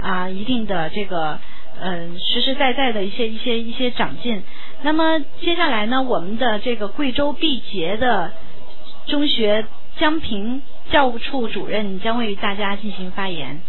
一定的这个实实在在的一些长进。那么接下来呢，我们的这个贵州毕节的中学江平教务处主任将为大家进行发言。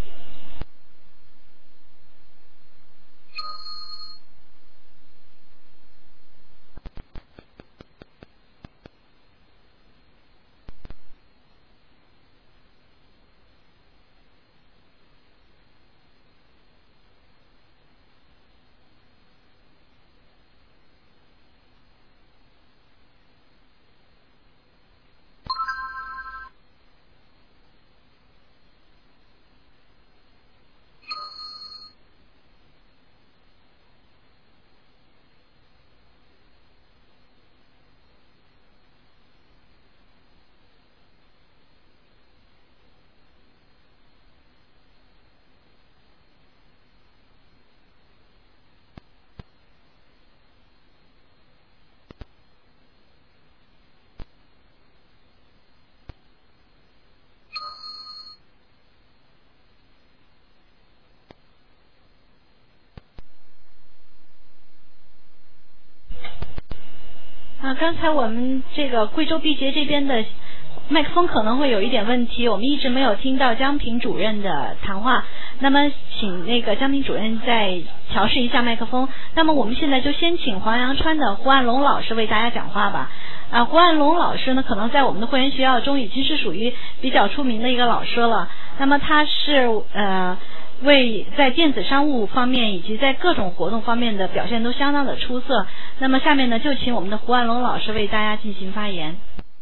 刚才我们这个贵州毕节这边的麦克风可能会有一点问题，我们一直没有听到江平主任的谈话。那么请那个江平主任再调试一下麦克风。那么我们现在就先请黄阳川的胡安龙老师为大家讲话吧。胡安龙老师呢，可能在我们的会员学校中已经是属于比较出名的一个老师了。那么他是为在电子商务方面以及在各种活动方面的表现都相当的出色。那么下面呢，就请我们的胡安龙老师为大家进行发言。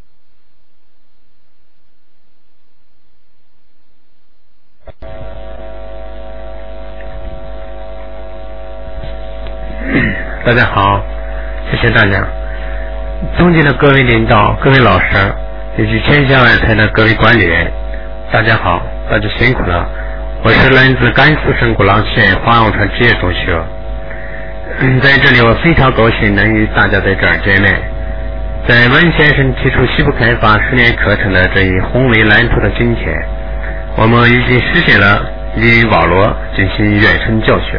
大家好，谢谢大家。尊敬的各位领导、各位老师以及天下外台的各位管理员，大家好，大家辛苦了。我是来自甘肃省古朗县黄阳川职业中学。在这里我非常高兴能与大家在这儿见面。在温先生提出西部开发10年课程的这一宏伟蓝图的今天，我们已经实现了以网络进行远程教学。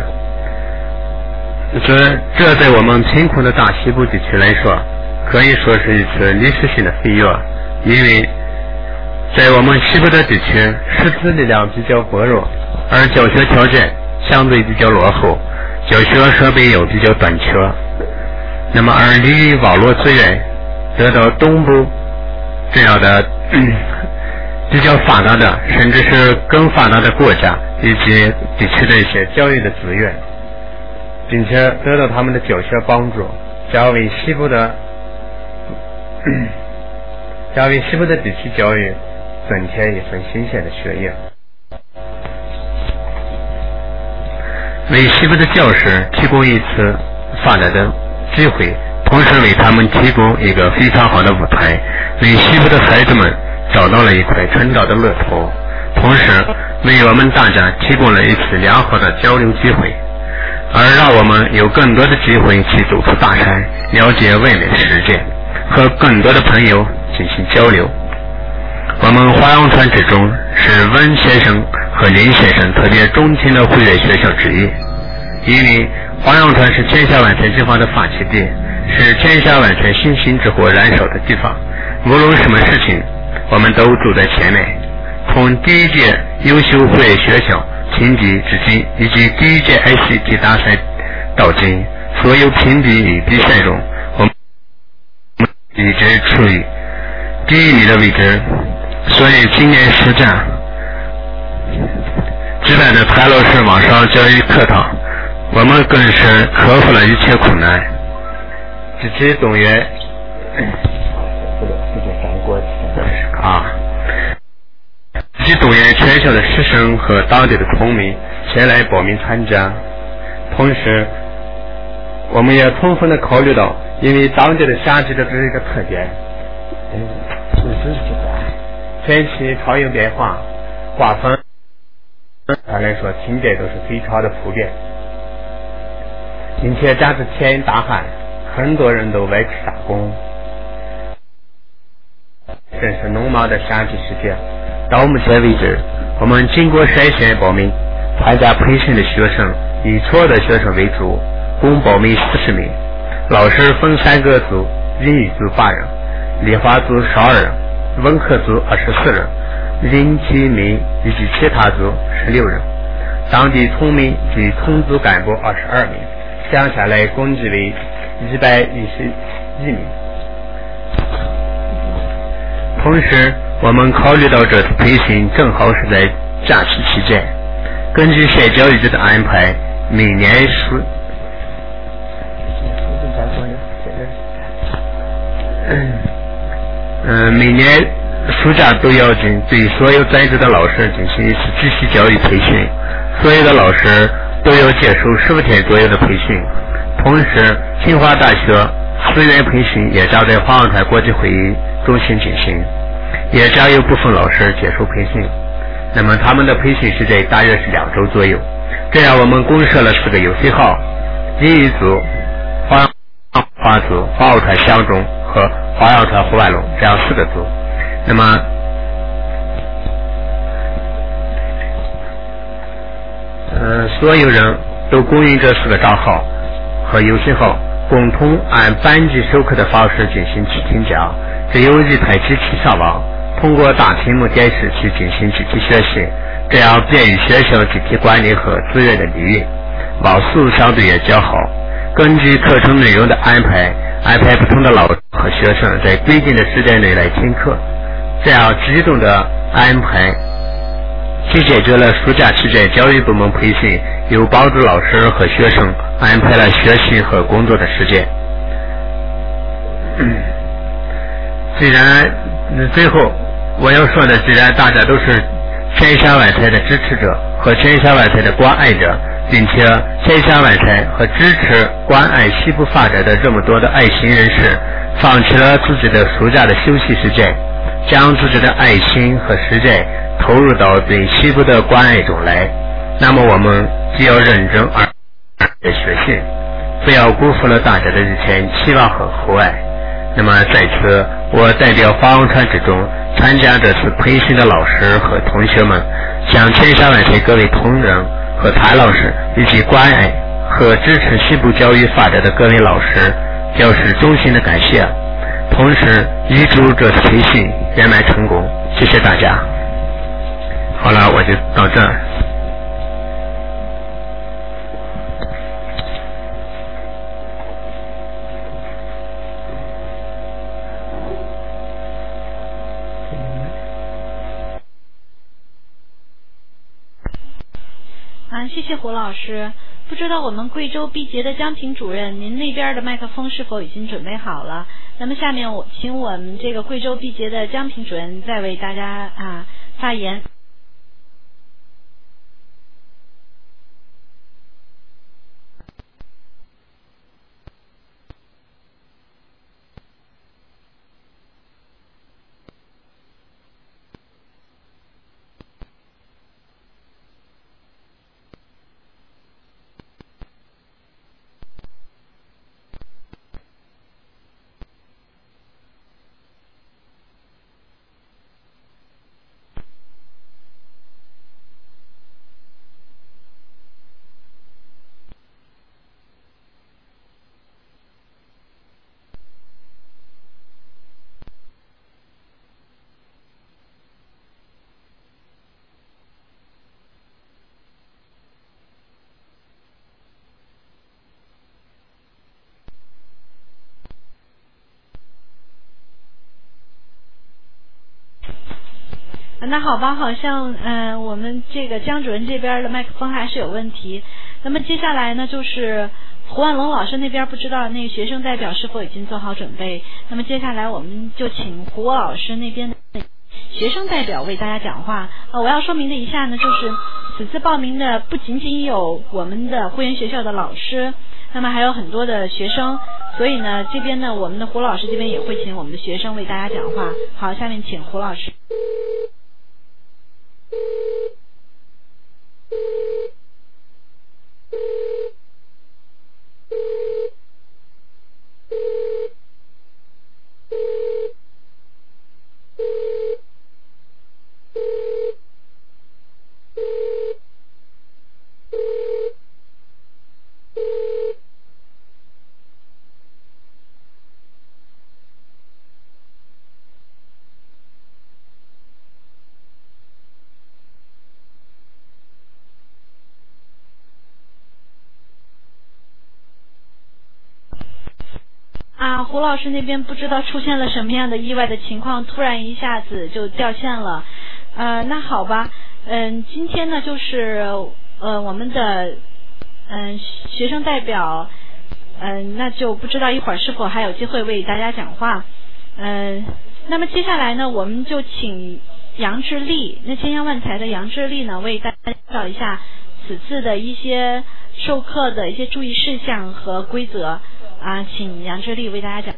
这在我们贫困的大西部地区来说，可以说是一次历史性的飞跃，因为在我们西部的地区，师资力量比较薄弱，而教学条件相对比较落后，教学设备又比较短缺。那么而利于网络资源得到东部这样的比较发达的，甚至是更发达的国家以及地区的一些教育的资源，并且得到他们的教学帮助，将为西部的地区教育增添一份新鲜的血液，为西部的教师提供一次发展的机会，同时为他们提供一个非常好的舞台，为西部的孩子们找到了一块成长的乐土，同时为我们大家提供了一次良好的交流机会，而让我们有更多的机会去走出大山，了解外面的世界，和更多的朋友进行交流。我们华阳川之中是温先生和林先生特别钟情的会员学校之一，因为华阳川是天下万全计划的发起地，是天下万全星星之火燃烧的地方，无论什么事情我们都走在前面。从第一届优秀会员学校评比至今，以及第一届 ICT 大赛到今，所有评比与比赛中，我们一直处于第1名的位置。所以今年暑假举办的谭老师网上教育课堂，我们更是克服了一切困难，积极动员积极动员全校的师生和当地的村民前来报名参加。同时我们也充分的考虑到因为当地的夏季的这一个特点，天气超有变化，刮风按来说晴天都是非常的普遍，并且加之天大旱，很多人都外出打工，正是农忙的夏季时间。到目前为止，我们经过筛选报名参加培训的学生以初二的学生为主，共报名40名。老师分3个组，英语组8人，理化组12人，文科组24人，人体民以及其他组16人，当地村民及村组干部22名，加下来共计为111名。同时我们考虑到这次培训正好是在假期期间，根据县教育局的安排，每年暑假都要对所有在职的老师进行一次继续教育培训，所有的老师都要接受15天左右的培训。同时清华大学4元培训也将在华阳台国际会议中心进行，也将有部分老师接受培训。那么他们的培训时间大约是2周左右。这样我们共设了4个游戏号，英语组、华组、华奥团乡中和华阳团户外龙这样4个组。那么所有人都供应这4个账号和游戏号，共同按班级授课的方式进行去听讲，只有1台机器上网，通过大屏幕电视去进行集体学习，这样便于学校集体管理和资源的利用，网速相对也较好。根据课程内容的安排不同的老师和学生在规定的时间内来听课，这样机动的安排既解决了暑假期间教育部门培训，又帮助老师和学生安排了学习和工作的时间。最后我要说的，既然大家都是千山万财的支持者和千山万财的关爱者，并且千山万财和支持关爱西部发展的这么多的爱心人士放弃了自己的暑假的休息时间，将自己的爱心和时间投入到对西部的关爱中来，那么我们就要认真而学习，不要辜负了大家的这些期望和厚爱。那么在此，我代表华阳团之中参加这次培训的老师和同学们，向千山万水各位同仁和谭老师以及关爱和支持西部教育发展的各位老师表示衷心的感谢，同时预祝这次培训圆满成功。谢谢大家。好了，我就到这儿。 谢谢胡老师。不知道我们贵州毕节的江平主任，您那边的麦克风是否已经准备好了？那么下面请我们这个贵州毕节的江平主任再为大家发言。那好吧，好像我们这个江主任这边的麦克风还是有问题。那么接下来呢，就是胡万龙老师那边不知道那个学生代表是否已经做好准备。那么接下来我们就请胡老师那边的学生代表为大家讲话。我要说明的一下呢，就是此次报名的不仅仅有我们的汇源学校的老师，那么还有很多的学生，所以呢这边呢我们的胡老师这边也会请我们的学生为大家讲话。好，下面请胡老师。 胡老师那边不知道出现了什么样的意外的情况，突然一下子就掉线了。那好吧，今天呢就是我们的学生代表，那就不知道一会儿是否还有机会为大家讲话。那么接下来呢，我们就请杨志立，那千香万才的杨志立呢，为大家介绍一下此次的一些授课的一些注意事项和规则啊，请杨志立为大家讲。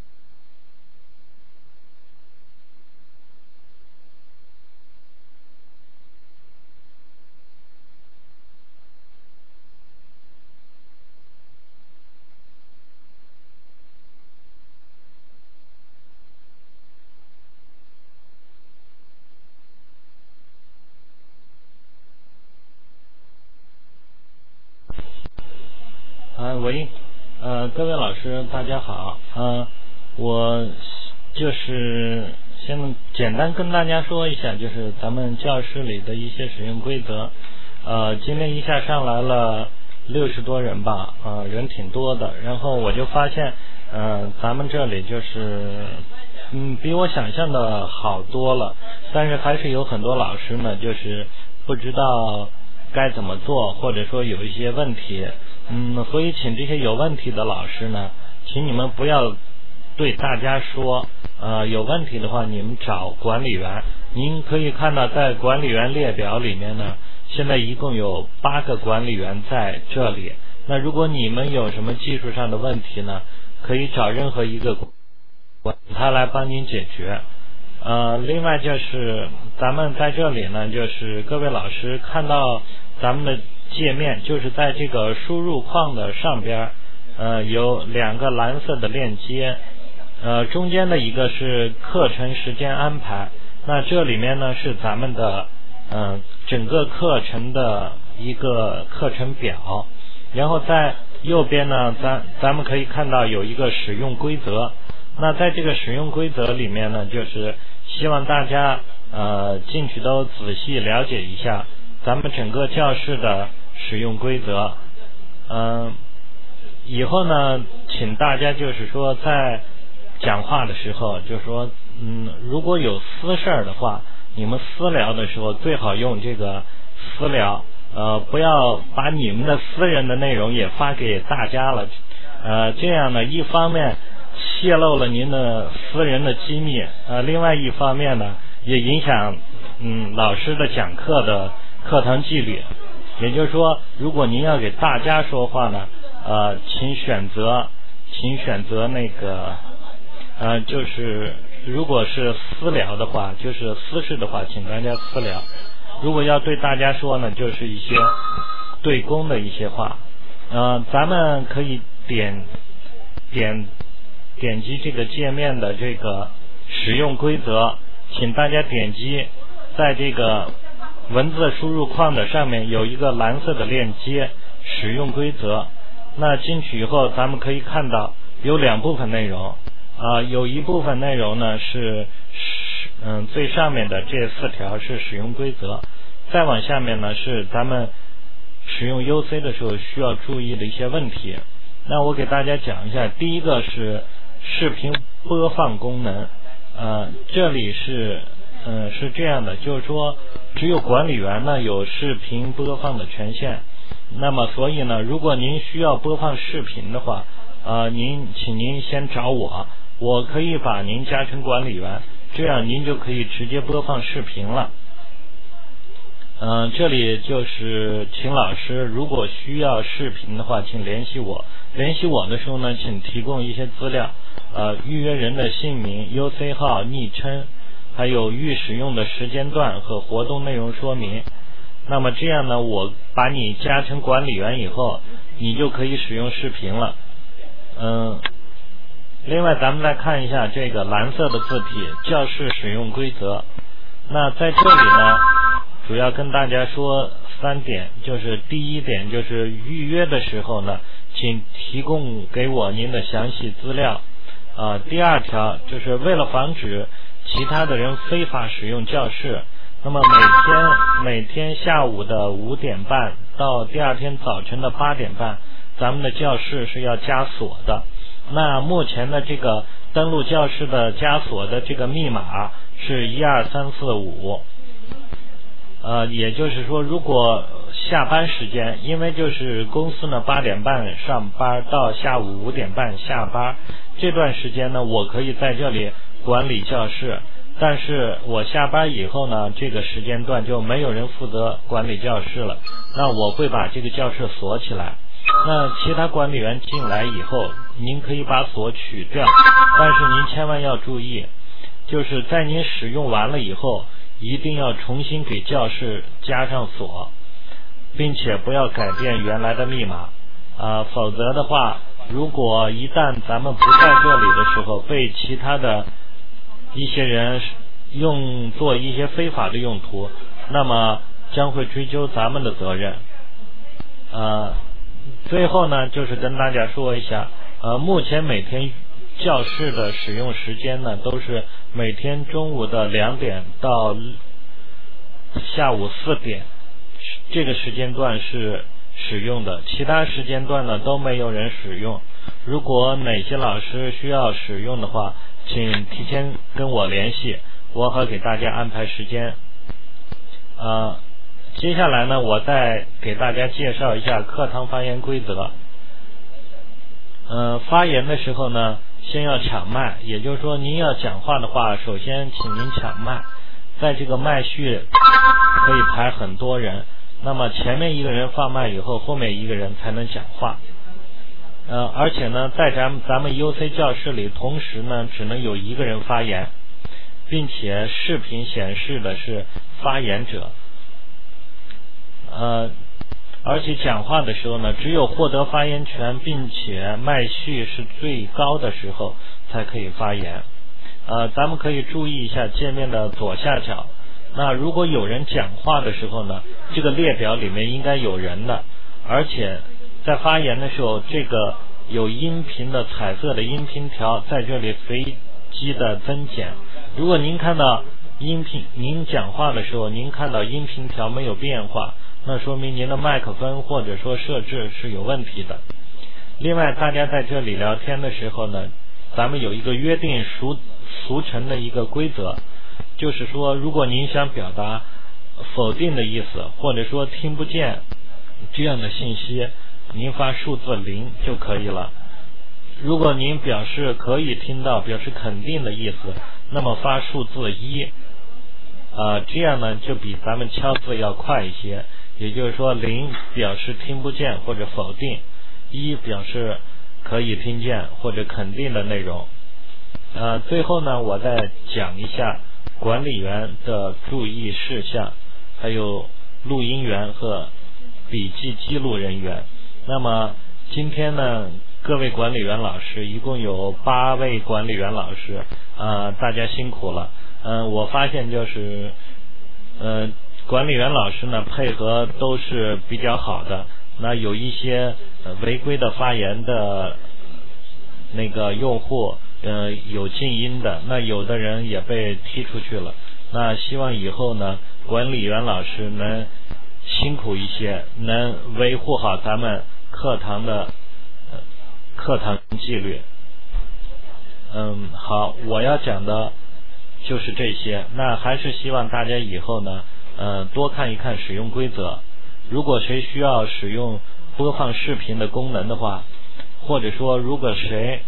喂，各位老师大家好，我就是先简单跟大家说一下，就是咱们教室里的一些使用规则。今天一下上来了60多人吧，人挺多的，然后我就发现咱们这里就是比我想象的好多了，但是还是有很多老师呢，就是不知道该怎么做，或者说有一些问题。所以请这些有问题的老师呢，请你们不要对大家说，有问题的话你们找管理员。您可以看到在管理员列表里面呢，现在一共有8个管理员在这里。那如果你们有什么技术上的问题呢，可以找任何一个他来帮您解决。另外就是咱们在这里呢，就是各位老师看到咱们的界面，就是在这个输入框的上边，有2个蓝色的链接，中间的一个是课程时间安排，那这里面呢是咱们的整个课程的一个课程表，然后在右边呢咱们可以看到有一个使用规则。那在这个使用规则里面呢，就是希望大家进去都仔细了解一下咱们整个教室的使用规则。以后呢，请大家就是说在讲话的时候，就是说如果有私事的话，你们私聊的时候最好用这个私聊，不要把你们的私人的内容也发给大家了。这样呢，一方面泄露了您的私人的机密，另外一方面呢，也影响老师的讲课的课堂纪律。也就是说，如果您要给大家说话呢，请选择那个就是如果是私聊的话，就是私事的话，请大家私聊。如果要对大家说呢，就是一些对公的一些话。咱们可以点击这个界面的这个使用规则，请大家点击在这个文字输入框的上面有一个蓝色的链接使用规则。那进去以后咱们可以看到有2部分内容，有一部分内容呢是最上面的这4条是使用规则，再往下面呢是咱们使用 UC 的时候需要注意的一些问题。那我给大家讲一下，第一个是视频播放功能。这里是这样的，就是说只有管理员呢有视频播放的权限。那么所以呢，如果您需要播放视频的话，请您先找我可以把您加成管理员，这样您就可以直接播放视频了。这里就是请老师如果需要视频的话，请联系我。联系我的时候呢，请提供一些资料，预约人的姓名、UC 号、昵称，还有预使用的时间段和活动内容说明。那么这样呢，我把你加成管理员以后，你就可以使用视频了。另外咱们来看一下这个蓝色的字体教室使用规则。那在这里呢，主要跟大家说3点，就是第一点就是预约的时候呢，请提供给我您的详细资料。第2条就是为了防止其他的人非法使用教室，那么每天下午的5点半到第2天早晨的8点半，咱们的教室是要加锁的。那目前的这个登录教室的枷锁的这个密码是12345。也就是说，如果下班时间，因为就是公司呢8点半上班到下午5点半下班，这段时间呢我可以在这里管理教室，但是我下班以后呢，这个时间段就没有人负责管理教室了，那我会把这个教室锁起来。那其他管理员进来以后，您可以把锁取掉，但是您千万要注意，就是在您使用完了以后，一定要重新给教室加上锁，并且不要改变原来的密码否则的话，如果一旦咱们不在这里的时候被其他的一些人做一些非法的用途，那么将会追究咱们的责任。最后呢，就是跟大家说一下，目前每天教室的使用时间呢，都是每天中午的2点到下午4点，这个时间段是使用的，其他时间段呢都没有人使用。如果哪些老师需要使用的话，请提前跟我联系，我会给大家安排时间。接下来呢，我再给大家介绍一下课堂发言规则。发言的时候呢，先要抢麦，也就是说您要讲话的话，首先请您抢麦，在这个麦序可以排很多人，那么前面一个人放麦以后，后面一个人才能讲话。而且呢，在咱们 UC 教室里，同时呢只能有一个人发言，并且视频显示的是发言者。而且讲话的时候呢，只有获得发言权，并且麦序是最高的时候才可以发言。咱们可以注意一下界面的左下角，那如果有人讲话的时候呢，这个列表里面应该有人的，而且在发言的时候，这个有音频的彩色的音频条在这里随机的增减。如果您看到您讲话的时候，您看到音频条没有变化，那说明您的麦克风或者说设置是有问题的。另外，大家在这里聊天的时候呢，咱们有一个约定俗成的一个规则，就是说，如果您想表达否定的意思，或者说听不见这样的信息，您发数字0就可以了。如果您表示可以听到，表示肯定的意思，那么发数字1，这样呢就比咱们敲字要快一些。也就是说，0表示听不见或者否定，1表示可以听见或者肯定的内容。最后呢，我再讲一下管理员的注意事项，还有录音员和笔记记录人员。那么今天呢，各位管理员老师一共有8位管理员老师，大家辛苦了。我发现就是管理员老师呢配合都是比较好的，那有一些违规的发言的那个用户有静音的，那有的人也被踢出去了。那希望以后呢，管理员老师能辛苦一些，能维护好咱们课堂的课堂纪律。好，我要讲的就是这些。那还是希望大家以后呢多看一看使用规则。如果谁需要使用播放视频的功能的话，或者说如果谁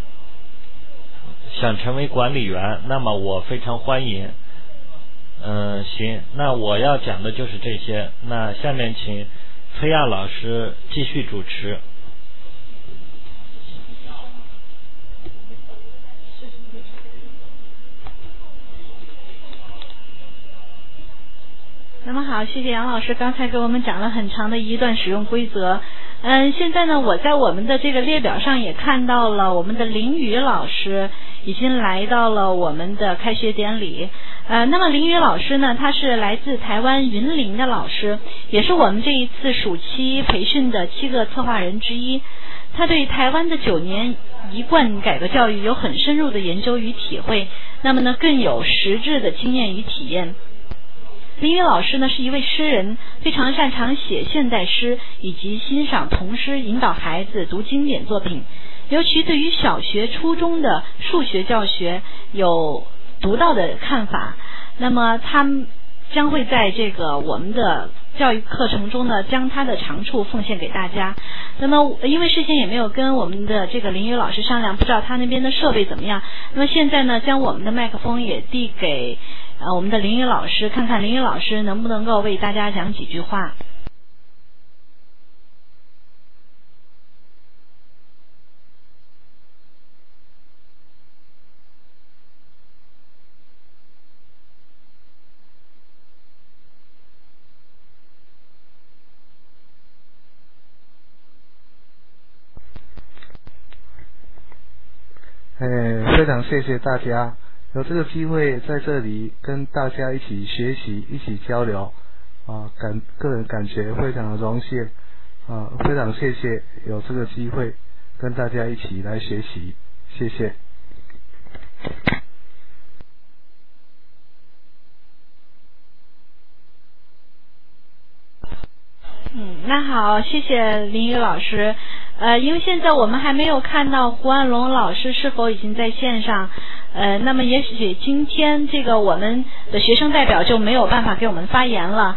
想成为管理员，那么我非常欢迎。行，那我要讲的就是这些。那下面请崔亚老师继续主持。 那么好，谢谢杨老师刚才给我们讲了很长的一段使用规则。现在呢，我在我们的这个列表上也看到了我们的林宇老师已经来到了我们的开学典礼。那么林宇老师呢，他是来自台湾云林的老师，也是我们这一次暑期培训的7个策划人之一。他对台湾的9年一贯改革教育有很深入的研究与体会，那么呢更有实质的经验与体验。林宇老师呢是一位诗人，非常擅长写现代诗以及欣赏童诗，引导孩子读经典作品。 尤其对于小学、初中的数学教学有独到的看法。那么他们将会在这个我们的教育课程中呢，将他的长处奉献给大家。那么因为事先也没有跟我们的这个林宇老师商量，不知道他那边的设备怎么样。那么现在呢，将我们的麦克风也递给我们的林宇老师，看看林宇老师能不能够为大家讲几句话。 非常谢谢大家有这个机会在这里跟大家一起学习，一起交流个人感觉非常的荣幸非常谢谢有这个机会跟大家一起来学习，谢谢。 那好，谢谢林宇老师。因为现在我们还没有看到胡安龙老师是否已经在线上，那么也许今天这个我们的学生代表就没有办法给我们发言了。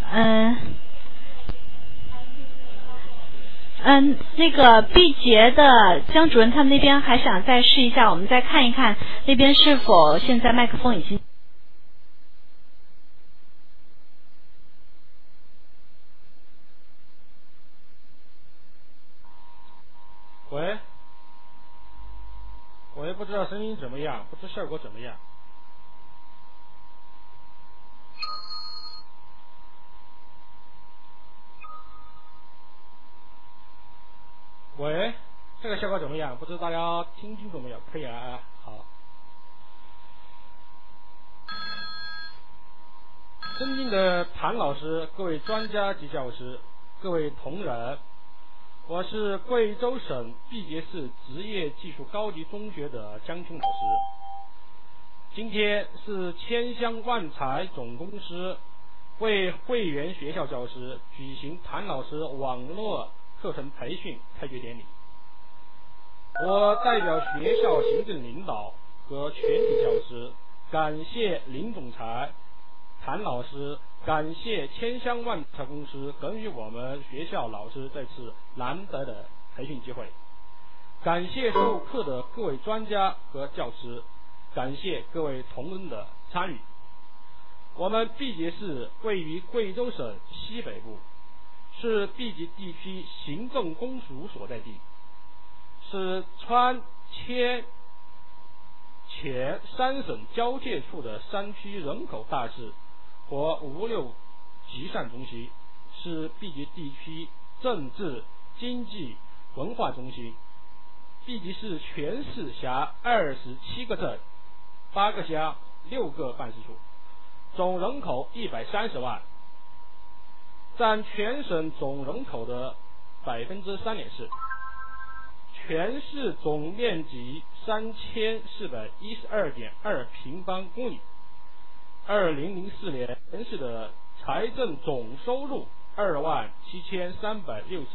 那个毕节的江主任他们那边还想再试一下，我们再看一看那边是否现在麦克风已经。 喂，不知道声音怎么样，不知效果怎么样。喂，这个效果怎么样？不知道大家听清楚没有？可以啊，好。尊敬的谭老师、各位专家及教师、各位同仁，我是贵州省毕节市职业技术高级中学的江青老师。今天是千乡万才总公司为会员学校教师举行谭老师网络课程培训开学典礼。我代表学校行政领导和全体教师感谢林总裁、谭老师，感谢千乡万才公司给予我们学校老师这次难得的培训机会，感谢授课的各位专家和教师，感谢各位同仁的参与。我们毕节市位于贵州省西北部，是毕节地区行政公署所在地，是川黔黔三省交界处的山区人口大市和物流集散中心，是毕节地区政治、经济、文化中心。毕节市全市辖27个镇、8个乡、6个办事处，总人口130万，占全省总人口的3.4%，全市总面积3412.2平方公里。2004年全市的财政总收入27360。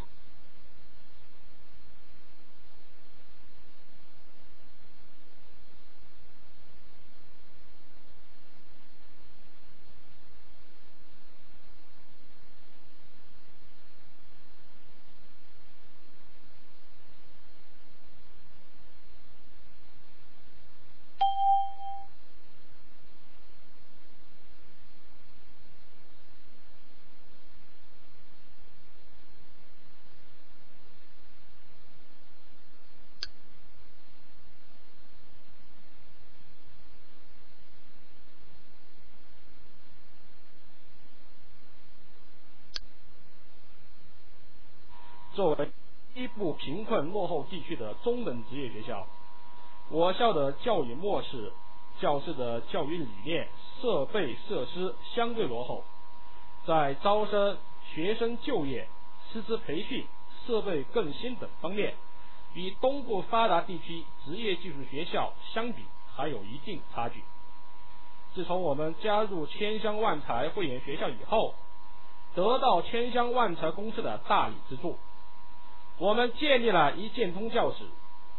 作为西部贫困落后地区的中等职业学校，我校的教育模式、教师的教育理念、设备设施相对落后，在招生、学生就业、师资培训、设备更新等方面，与东部发达地区职业技术学校相比还有一定差距。自从我们加入千乡万才会员学校以后，得到千乡万才公司的大力资助，我们建立了一建通教室、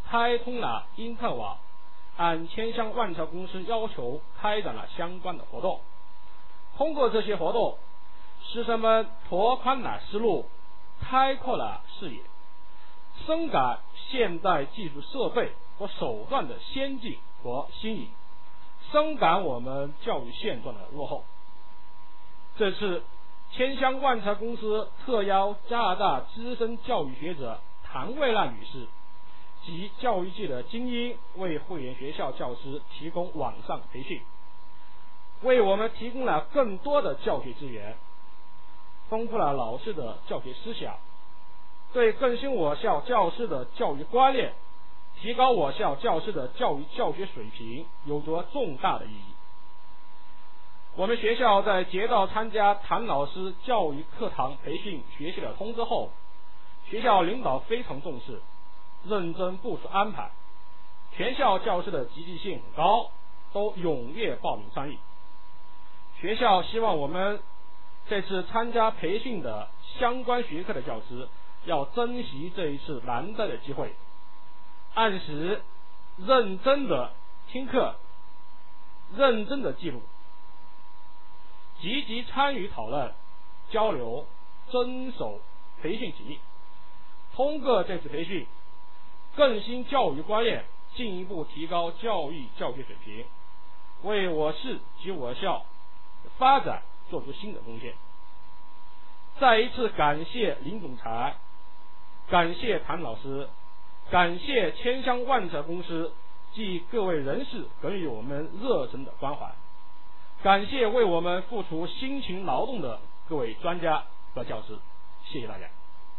开通了因特网，按千香万财公司要求开展了相关的活动。通过这些活动，师生们拓宽了思路，开阔了视野，深感现代技术设备和手段的先进和新颖，深感我们教育现状的落后。这次千香万财公司特邀加拿大资深教育学者谭蔚娜女士及教育界的精英，为会员学校教师提供网上培训，为我们提供了更多的教学资源，丰富了老师的教学思想，对更新我校教师的教育观念，提高我校教师的教学水平有着重大的意义。我们学校在接到参加谭老师教育课堂培训学习的通知后，学校领导非常重视，认真部署安排，全校教师的积极性很高，都踊跃报名参与。学校希望我们这次参加培训的相关学科的教师要珍惜这一次难得的机会，按时认真的听课，认真的记录，积极参与讨论交流，遵守培训纪律。通过这次培训，更新教育观念，进一步提高教学水平，为我市及我校发展做出新的贡献。再一次感谢林总裁，感谢谭老师，感谢千香万财公司及各位人士给予我们热忱的关怀，感谢为我们付出辛勤劳动的各位专家和教师，谢谢大家。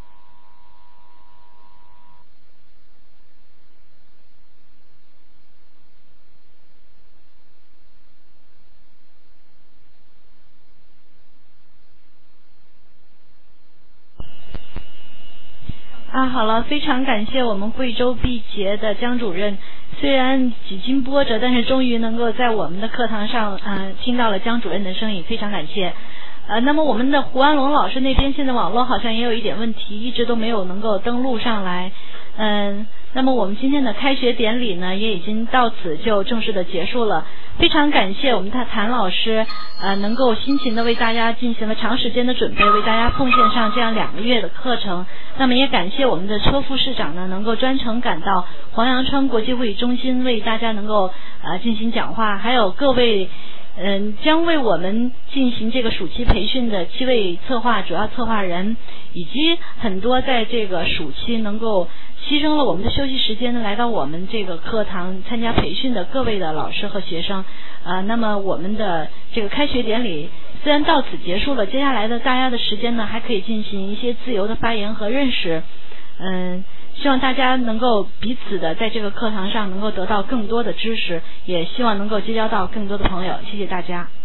好了，非常感谢我们贵州毕节的江主任，虽然几经波折，但是终于能够在我们的课堂上听到了江主任的声音，非常感谢。那么我们的胡安龙老师那边现在网络好像也有一点问题，一直都没有能够登录上来。那么我们今天的开学典礼呢，也已经到此就正式的结束了。非常感谢我们的谭老师，能够辛勤的为大家进行了长时间的准备，为大家奉献上这样2个月的课程。那么也感谢我们的车副市长呢，能够专程赶到黄阳川国际会议中心为大家能够进行讲话，还有各位将为我们进行这个暑期培训的7位主要策划人，以及很多在这个暑期能够牺牲了我们的休息时间来到我们这个课堂参加培训的各位的老师和学生。那么我们的这个开学典礼虽然到此结束了，接下来的大家的时间呢，还可以进行一些自由的发言和认识。希望大家能够彼此的在这个课堂上能够得到更多的知识，也希望能够结交到更多的朋友。谢谢大家。